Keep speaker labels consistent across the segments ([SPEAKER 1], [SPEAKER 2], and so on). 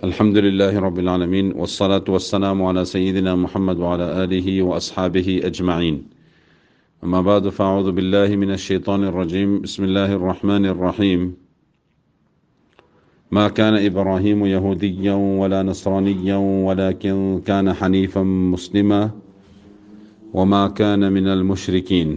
[SPEAKER 1] الحمد لله رب العالمين والصلاة والسلام على سيدنا محمد وعلى آله وأصحابه أجمعين. أما بعد فأعوذ بالله من الشيطان الرجيم. بسم الله الرحمن الرحيم. ما كان إبراهيم يهوديا ولا نصرانيا ولكن كان حنيفا مسلما وما كان من المشركين.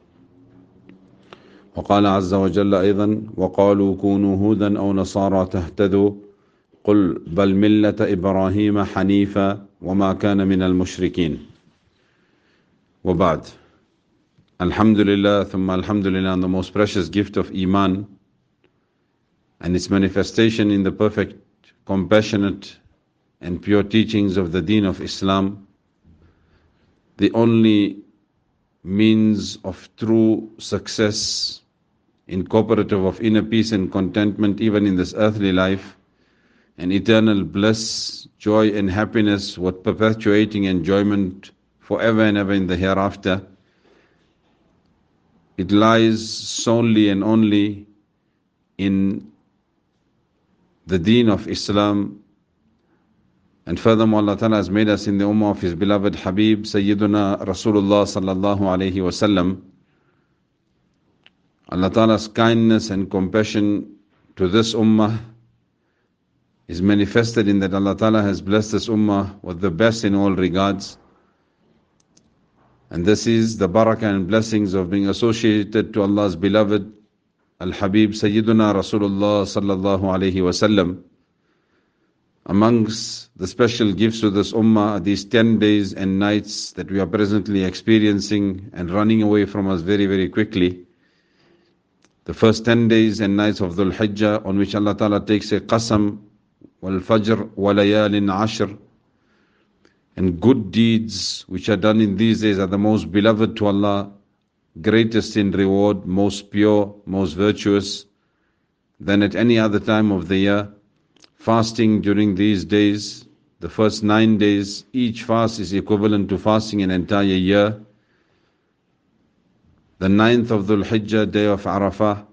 [SPEAKER 1] وقال عز وجل أيضا: وقالوا كونوا هودا أو نصارى تهتدوا قل بل ملة إبراهيم حنيفا وما كان من المشركين. وبعد. Alhamdulillah, thumma alhamdulillah, on the most precious gift of Iman and its manifestation in the perfect, compassionate and pure teachings of the Deen of Islam, the only means of true success, incorporative of inner peace and contentment even in this earthly life, and eternal bliss, joy and happiness with perpetuating enjoyment forever and ever in the hereafter. It lies solely and only in the Deen of Islam. And furthermore, Allah Ta'ala has made us in the ummah of His beloved Habib, Sayyiduna Rasulullah Sallallahu Alaihi Wasallam. Allah Ta'ala's kindness and compassion to this ummah is manifested in that Allah Ta'ala has blessed this ummah with the best in all regards. And this is the barakah and blessings of being associated to Allah's beloved Al-Habib Sayyiduna Rasulullah Sallallahu Alaihi Wasallam. Amongst the special gifts to this ummah are these 10 days and nights that we are presently experiencing and running away from us very, very quickly. The first 10 days and nights of Dhul Hijjah, on which Allah Ta'ala takes a qasam, wal fajr wa layalin ashr, and good deeds which are done in these days are the most beloved to Allah, greatest in reward, most pure, most virtuous than at any other time of the year. Fasting during these days, the first 9 days, each fast is equivalent to fasting an entire year. The 9th of Dhul Hijjah, day of Arafah.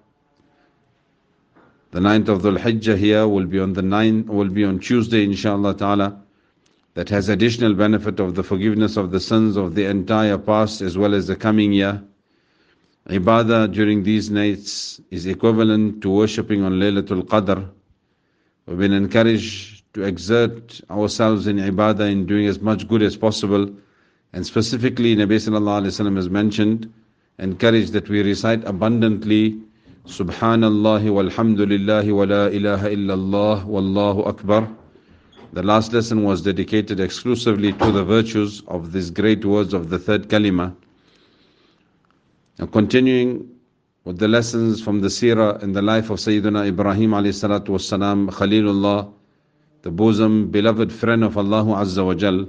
[SPEAKER 1] The 9th of Dhul Hijjah here will be on Tuesday, inshallah ta'ala. That has additional benefit of the forgiveness of the sins of the entire past as well as the coming year. Ibadah during these nights is equivalent to worshipping on Laylatul Qadr. We've been encouraged to exert ourselves in ibadah, in doing as much good as possible. And specifically, Nabi Sallallahu Alaihi Wasallam has mentioned, encouraged that we recite abundantly Subhanallah walhamdulillah wa la ilaha illallah wallahu akbar. The last lesson was dedicated exclusively to the virtues of these great words of the third kalima. Now continuing with the lessons from the seerah and the life of Sayyidina Ibrahim alayhi salatu wassalam, Khalilullah, the bosom beloved friend of Allah Azza wa Jal.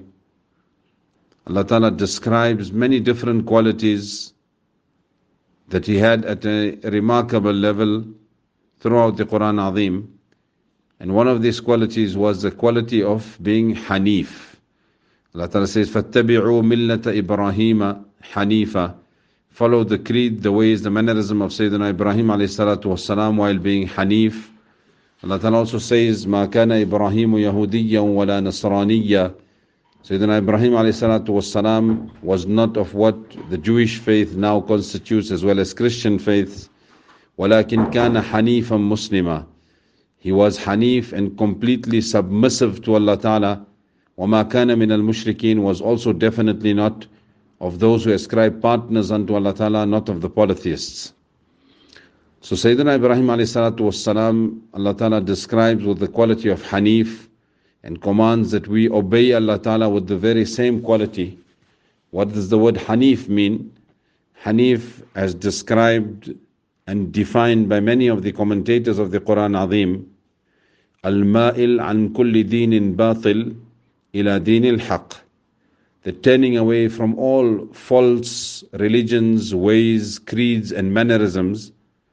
[SPEAKER 1] Allah Ta'ala describes many different qualities that he had at a remarkable level throughout the Quran Azim. And one of these qualities was the quality of being Hanif. Allah Ta'ala says, فَاتَّبِعُوا مِلَّةَ إِبْرَاهِيمَ حَنِيفًا. Follow the creed, the ways, the mannerism of Sayyidina Ibrahim alayhi salatu wassalam while being Hanif. Allah Ta'ala also says, مَا كَانَ إِبْرَاهِيمُ يَهُودِيًّا وَلَا نَصْرَانِيًّا. Sayyidina Ibrahim alayhi salatu wassalam was not of what the Jewish faith now constitutes as well as Christian faiths. وَلَكِنْ كَانَ حَنِيفًا مُسْلِمًا. He was Hanif and completely submissive to Allah Ta'ala. وَمَا كَانَ مِنَ الْمُشْرِكِينَ was also definitely not of those who ascribe partners unto Allah Ta'ala, not of the polytheists. So Sayyidina Ibrahim alayhi salatu wassalam, Allah Ta'ala describes with the quality of Hanif and commands that we obey Allah Ta'ala with the very same quality. What does the word Hanif mean? Hanif, as described and defined by many of the commentators of the Quran Azim, Al-Ma'il an kulli deenin batil ila deenil haq. The turning away from all false religions, ways, creeds and mannerisms,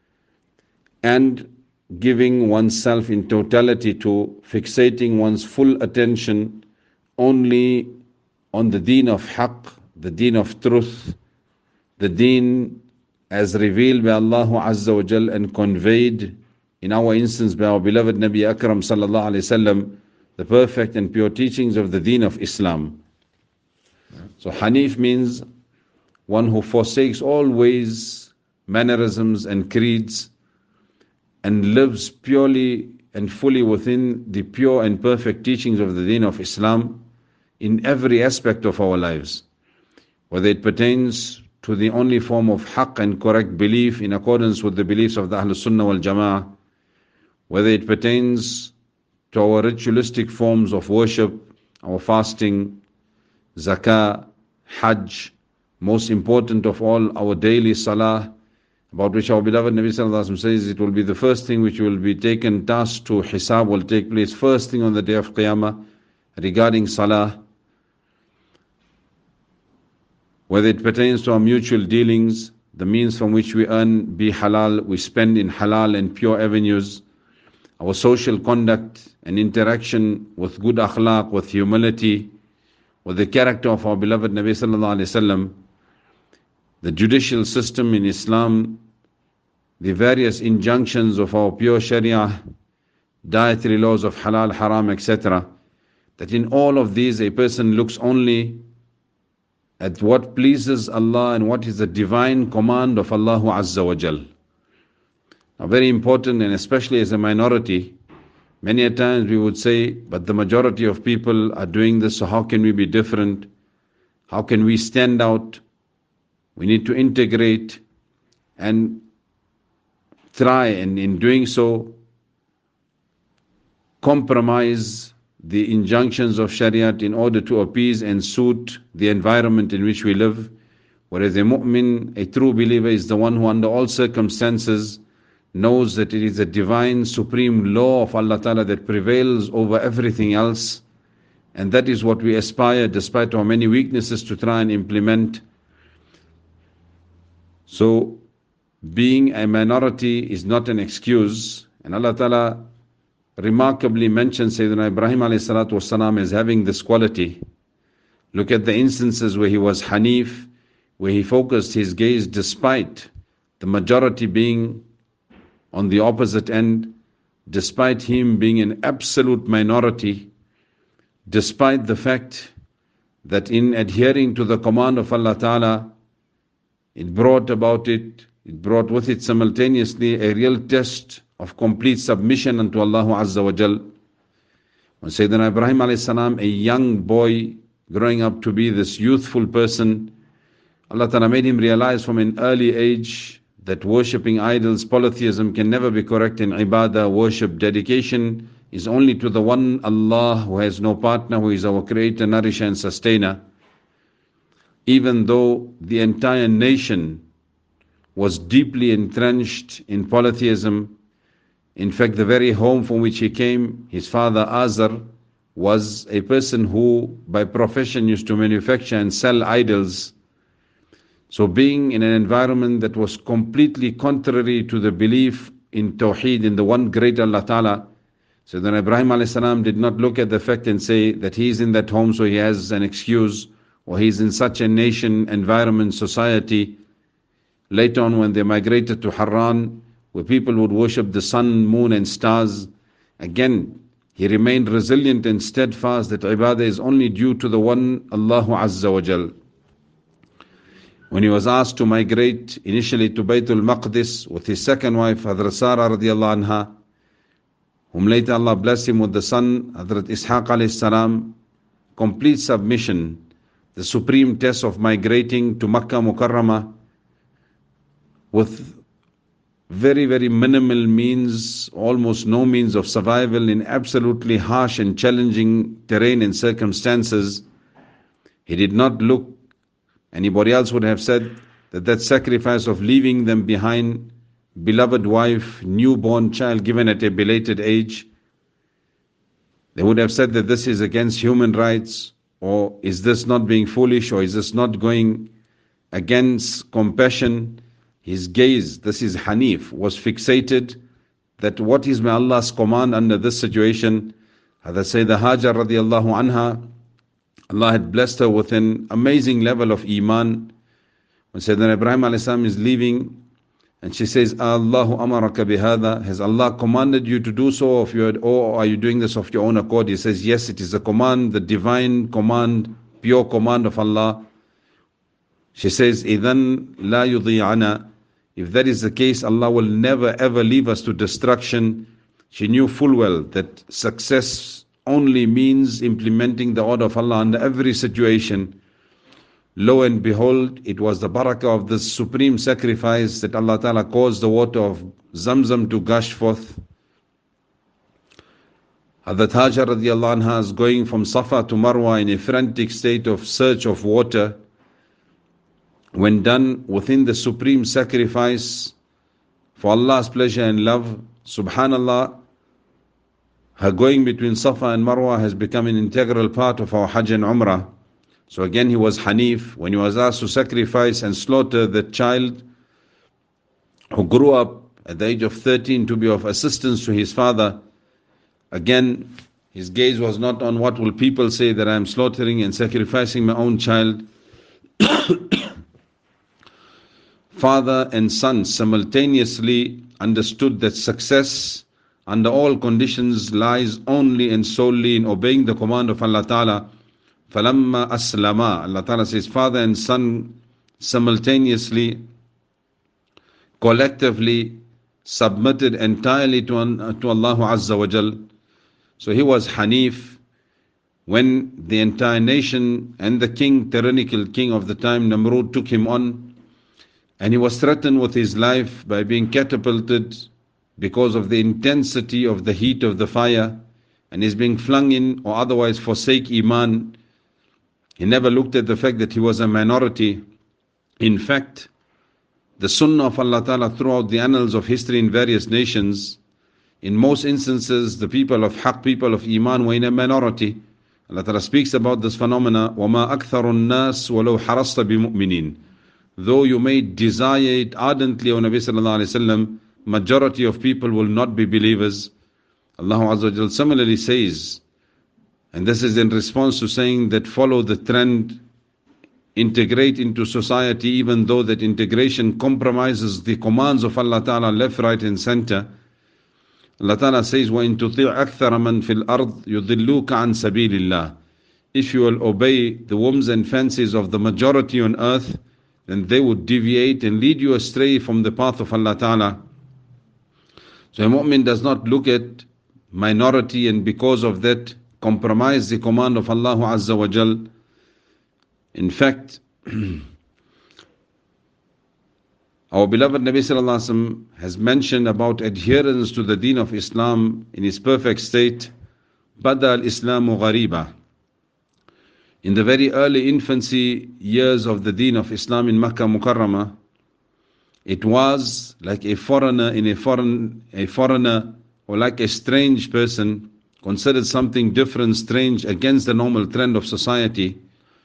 [SPEAKER 1] and giving oneself in totality to fixating one's full attention only on the deen of haqq, the deen of truth, the deen as revealed by Allah Azza wa Jal and conveyed in our instance by our beloved Nabi Akram sallallahu alayhi wasallam, the perfect and pure teachings of the deen of Islam. So Hanif means one who forsakes all ways, mannerisms and creeds and lives purely and fully within the pure and perfect teachings of the deen of Islam in every aspect of our lives, whether it pertains to the only form of haqq and correct belief in accordance with the beliefs of the Ahlul Sunnah wal Jama'ah, whether it pertains to our ritualistic forms of worship, our fasting, zakah, hajj, most important of all, our daily salah, about which our beloved Nabi Sallallahu Alaihi Wasallam says it will be the first thing which will be taken, task to hisab will take place first thing on the day of Qiyamah regarding salah. Whether it pertains to our mutual dealings, the means from which we earn be halal, we spend in halal and pure avenues, our social conduct and interaction with good akhlaq, with humility, with the character of our beloved Nabi Sallallahu Alaihi Wasallam, the judicial system in Islam, the various injunctions of our pure Sharia, dietary laws of halal, haram, etc. That in all of these a person looks only at what pleases Allah and what is the divine command of Allah Azza wa Jal. Now very important, and especially as a minority, many a times we would say, but the majority of people are doing this, so how can we be different? How can we stand out? We need to integrate and try, and in doing so, compromise the injunctions of Shariat in order to appease and suit the environment in which we live. Whereas a mu'min, a true believer, is the one who under all circumstances knows that it is a divine supreme law of Allah Ta'ala that prevails over everything else, and that is what we aspire, despite our many weaknesses, to try and implement. So being a minority is not an excuse, and Allah Ta'ala remarkably mentions Sayyidina Ibrahim alayhi salatu wasalam as having this quality. Look at the instances where he was Hanif, where he focused his gaze despite the majority being on the opposite end, despite him being an absolute minority, despite the fact that in adhering to the command of Allah Ta'ala, it brought with it simultaneously a real test of complete submission unto Allah Azza wa Jal. When Sayyidina Ibrahim alayhi salam, a young boy growing up to be this youthful person, Allah Ta'ala made him realize from an early age that worshipping idols, polytheism can never be correct in ibadah, worship, dedication is only to the one Allah who has no partner, who is our creator, nourisher and sustainer. Even though the entire nation was deeply entrenched in polytheism, in fact the very home from which he came, his father Azar, was a person who by profession used to manufacture and sell idols. So being in an environment that was completely contrary to the belief in Tawheed, in the one great Allah Ta'ala, so then Ibrahim a.s. did not look at the fact and say that he is in that home so he has an excuse, or he is in such a nation, environment, society. Later on when they migrated to Harran, where people would worship the sun, moon and stars, again he remained resilient and steadfast that ibadah is only due to the one Allah Azza wa Jal. When he was asked to migrate initially to Baytul Maqdis with his second wife, Hazrat Sarah radiallahu anha, whom later Allah blessed him with the son, Hazrat Ishaq alayhi salam, complete submission, the supreme test of migrating to Makkah Mukarramah with very, very minimal means, almost no means of survival in absolutely harsh and challenging terrain and circumstances. He did not look. Anybody else would have said that sacrifice of leaving them behind, beloved wife, newborn child given at a belated age, they would have said that this is against human rights, or is this not being foolish, or is this not going against compassion. His gaze, this is Hanif, was fixated that what is my Allah's command under this situation. Hazrat Sayyidah Hajar radiallahu anha, Allah had blessed her with an amazing level of iman. When Sayyidina Ibrahim a.s. is leaving, And she says, Allahu amaraka bihada, has Allah commanded you to do so, or are you doing this of your own accord? He says, yes, it is a command, the divine command, pure command of Allah. She says, إِذَنْ لَا يُضِيعَنَا, if that is the case, Allah will never ever leave us to destruction. She knew full well that success only means implementing the order of Allah under every situation. Lo and behold, it was the barakah of this supreme sacrifice that Allah Ta'ala caused the water of Zamzam to gush forth. Hazrat Hajar radiallahu anha is going from Safa to Marwa in a frantic state of search of water. When done within the supreme sacrifice for Allah's pleasure and love, subhanallah, her going between Safa and Marwa has become an integral part of our Hajj and Umrah. So again, he was Hanif. When he was asked to sacrifice and slaughter the child who grew up at the age of 13 to be of assistance to his father, again, his gaze was not on what will people say that I am slaughtering and sacrificing my own child. Father and son simultaneously understood that success under all conditions lies only and solely in obeying the command of Allah Ta'ala. فَلَمَّا أَسْلَمَا, Allah Ta'ala says, father and son simultaneously, collectively submitted entirely to Allah Azza wa Jal. So he was Hanif when the entire nation and the tyrannical king of the time, Namrud, took him on, and he was threatened with his life by being catapulted because of the intensity of the heat of the fire, and is being flung in or otherwise forsake Iman. He never looked at the fact that he was a minority. In fact, the Sunnah of Allah Ta'ala throughout the annals of history in various nations, in most instances, the people of Haqq, people of Iman, were in a minority. Allah Ta'ala speaks about this phenomena, وَمَا أَكْثَرُ النَّاسِ وَلَوْ حَرَصْتَ بِمُؤْمِنِينَ. Though you may desire it ardently, O Nabi Sallallahu Alaihi Wasallam, majority of people will not be believers. Allah Azza wa Jal similarly says, and this is in response to saying that follow the trend, integrate into society, even though that integration compromises the commands of Allah Ta'ala left, right and center. Allah Ta'ala says, وَإِن تُطِيعْ أَكْثَرَ مَنْ فِي الْأَرْضِ يُضِلُّوكَ عَنْ سَبِيلِ اللَّهِ. If you will obey the whims and fancies of the majority on earth, then they would deviate and lead you astray from the path of Allah Ta'ala. So a mu'min does not look at minority and because of that compromise the command of Allah Azza wa Jal. In fact, our beloved Nabi Sallallahu Alaihi Wasallam has mentioned about adherence to the deen of Islam in its perfect state. Bada al-Islamu ghariba. In the very early infancy years of the deen of Islam in Makkah Mukarramah, it was like a foreigner or like a strange person, considered something different, strange, against the normal trend of society.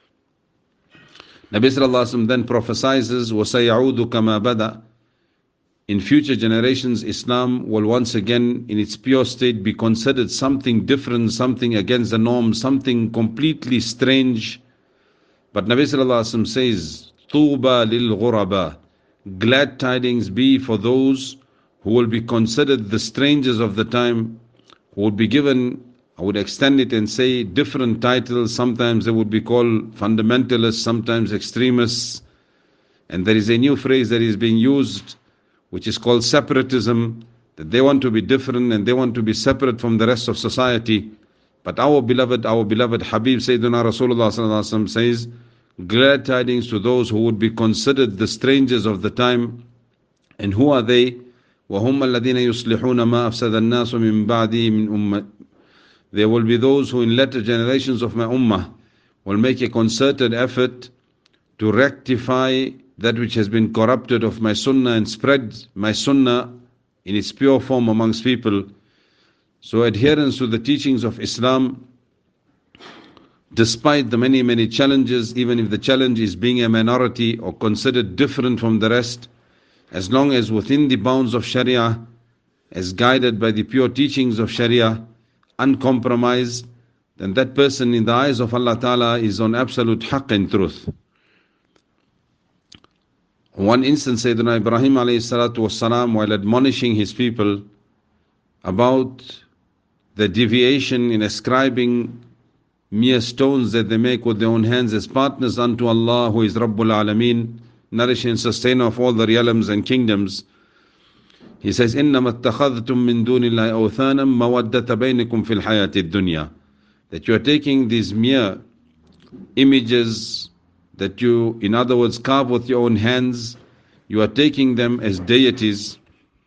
[SPEAKER 1] Nabi Sallallahu Alaihi Wasallam then prophesizes, وَسَيَعُودُ كَمَا بَدَأَ. In future generations, Islam will once again, in its pure state, be considered something different, something against the norm, something completely strange. But Nabi Sallallahu Alaihi Wasallam says, طُوبَى لِلْغُرَبَى. Glad tidings be for those who will be considered the strangers of the time, who would be given, I would extend it and say, different titles. Sometimes they would be called fundamentalists, sometimes extremists. And there is a new phrase that is being used, which is called separatism, that they want to be different and they want to be separate from the rest of society. But our beloved Habib Sayyidina Rasulullah Sallallahu Alaihi Wasallam says, glad tidings to those who would be considered the strangers of the time. And who are they? وَهُمَّ الَّذِينَ يُصْلِحُونَ مَا أَفْسَدَ النَّاسُ مِن بَعْدِي مِنْ أُمَّةٍ. There will be those who in later generations of my ummah will make a concerted effort to rectify that which has been corrupted of my sunnah and spread my sunnah in its pure form amongst people. So adherence to the teachings of Islam, despite the many challenges, even if the challenge is being a minority or considered different from the rest, as long as within the bounds of Sharia, as guided by the pure teachings of Sharia, uncompromised, then that person in the eyes of Allah Ta'ala is on absolute haqq and truth. One instance, Sayyidina Ibrahim alayhi salatu wasalam, while admonishing his people about the deviation in ascribing mere stones that they make with their own hands as partners unto Allah, who is Rabbul Alameen, nourisher and sustainer of all the realms and kingdoms. He says, إِنَّمَا اتَّخَذْتُم مِّن دُونِ اللَّهِ أَوْثَانًا مَوَدَّةَ بَيْنِكُمْ فِي الْحَيَاةِ الدُّنْيَا. That you are taking these mere images that you, in other words, carve with your own hands, you are taking them as deities,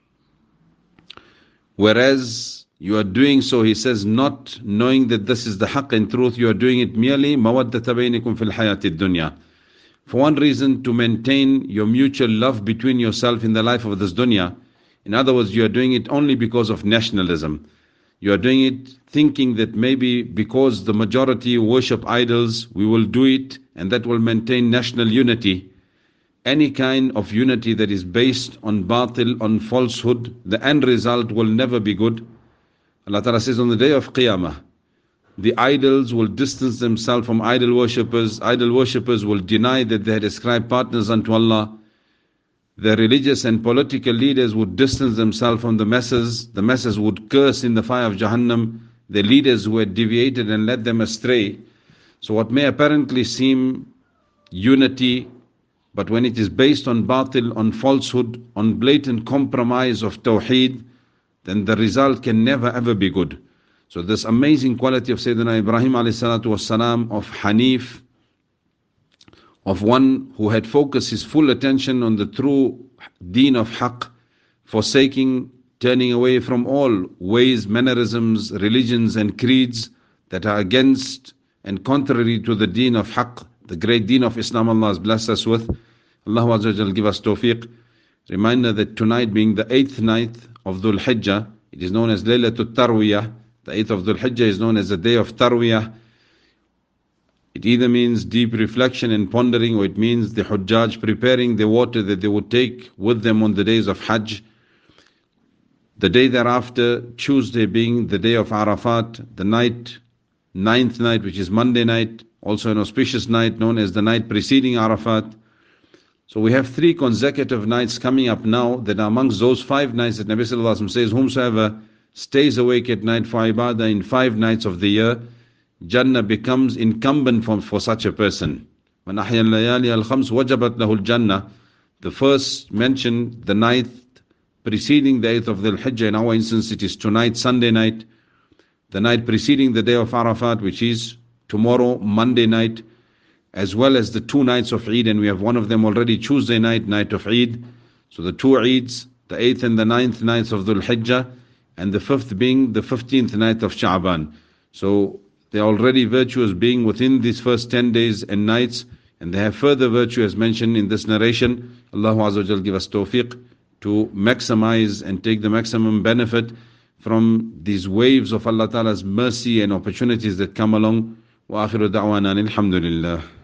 [SPEAKER 1] whereas you are doing so, he says, not knowing that this is the haqq and truth, you are doing it merely مَوَدَّةَ بَيْنِكُمْ فِي الْحَيَاةِ الدُّنْيَا. For one reason, to maintain your mutual love between yourself in the life of this dunya. In other words, you are doing it only because of nationalism. You are doing it thinking that maybe because the majority worship idols, we will do it and that will maintain national unity. Any kind of unity that is based on batil, on falsehood, the end result will never be good. Allah Ta'ala says on the day of Qiyamah, the idols will distance themselves from idol worshippers. Idol worshippers will deny that they had ascribed partners unto Allah. The religious and political leaders would distance themselves from the masses. The masses would curse in the fire of Jahannam the leaders who had deviated and led them astray. So what may apparently seem unity, but when it is based on batil, on falsehood, on blatant compromise of tawheed, then the result can never ever be good. So this amazing quality of Sayyidina Ibrahim alayhi salatu wasalam, of Hanif, of one who had focused his full attention on the true deen of haqq, forsaking, turning away from all ways, mannerisms, religions and creeds that are against and contrary to the deen of haqq, the great deen of Islam Allah has blessed us with. Allah Azza wa Jal give us tawfiq. Reminder that tonight being the 8th night of Dhul Hijjah, it is known as Laylatul Tarwiyah. The 8th of Dhul Hijjah is known as the day of Tarwiyah. It either means deep reflection and pondering, or it means the Hujjaj preparing the water that they would take with them on the days of Hajj. The day thereafter, Tuesday being the day of Arafat, the night, 9th night, which is Monday night, also an auspicious night known as the night preceding Arafat. So we have 3 consecutive nights coming up now that are amongst those 5 nights that Nabi Sallallahu Alaihi Wasallam says, whomsoever stays awake at night for ibadah in 5 nights of the year, Jannah becomes incumbent for such a person. Man ahya al-layali al-khams wajabat lahu al-jannah. The first mentioned, the night preceding the 8th of Dhul Hijjah. In our instance, it is tonight, Sunday night. The night preceding the day of Arafat, which is tomorrow, Monday night, as well as the 2 nights of Eid, and we have one of them already, Tuesday night, night of Eid. So the 2 Eids, the 8th and the 9th nights of Dhul Hijjah, and the 5th being the 15th night of Sha'ban. So they are already virtuous being within these first 10 days and nights, and they have further virtue as mentioned in this narration. Allah Azza wa Jal give us tawfiq to maximize and take the maximum benefit from these waves of Allah Ta'ala's mercy and opportunities that come along. Wa akhiru da'wana alhamdulillah.